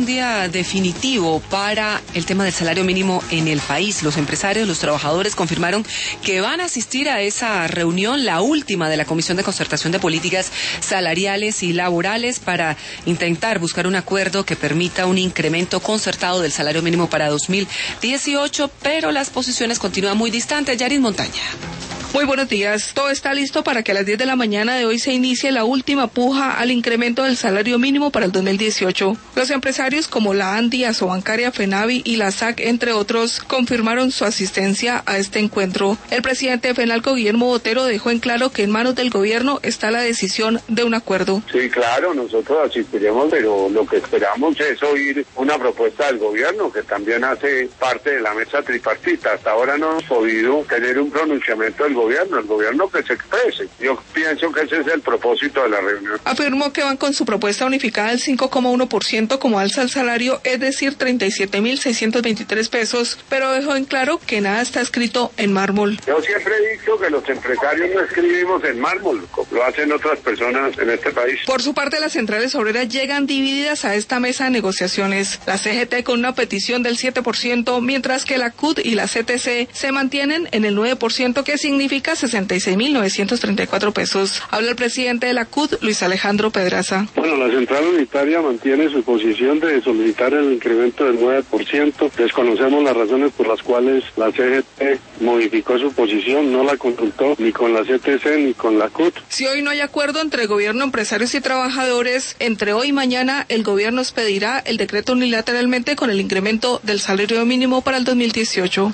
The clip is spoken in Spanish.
día definitivo para el tema del salario mínimo en el país. Los empresarios, los trabajadores confirmaron que van a asistir a esa reunión, la última de la Comisión de Concertación de Políticas Salariales y Laborales, para intentar buscar un acuerdo que permita un incremento concertado del salario mínimo para 2018, pero las posiciones continúan muy distantes. Yaris Montaña. Muy buenos días. Todo está listo para que a las 10 de la mañana de hoy se inicie la última puja al incremento del salario mínimo para el 2018. Los empresarios como la ANDI, Asobancaria, FENAVI y la SAC, entre otros, confirmaron su asistencia a este encuentro. El presidente de FENALCO, Guillermo Botero, dejó en claro que en manos del gobierno está la decisión de un acuerdo. Sí, claro, nosotros asistiremos, pero lo que esperamos es oír una propuesta del gobierno, que también hace parte de la mesa tripartita. Hasta ahora no hemos podido tener un pronunciamiento del gobierno que se exprese. Yo pienso que ese es el propósito de la reunión. Afirmó que van con su propuesta unificada del 5,1% como alza al salario, es decir, 37.623 pesos, pero dejó en claro que nada está escrito en mármol. Yo siempre he dicho que los empresarios no escribimos en mármol, como lo hacen otras personas en este país. Por su parte, las centrales obreras llegan divididas a esta mesa de negociaciones. La CGT con una petición del 7%, mientras que la CUT y la CTC se mantienen en el 9%, que significa 66.934 pesos. Habla el presidente de la CUT, Luis Alejandro Pedraza. Bueno, la central unitaria mantiene su posición de solicitar el incremento del 9%. Desconocemos las razones por las cuales la CGT modificó su posición, no la consultó ni con la CTC ni con la CUT. Si hoy no hay acuerdo entre gobierno, empresarios y trabajadores, entre hoy y mañana el gobierno expedirá el decreto unilateralmente con el incremento del salario mínimo para el 2018.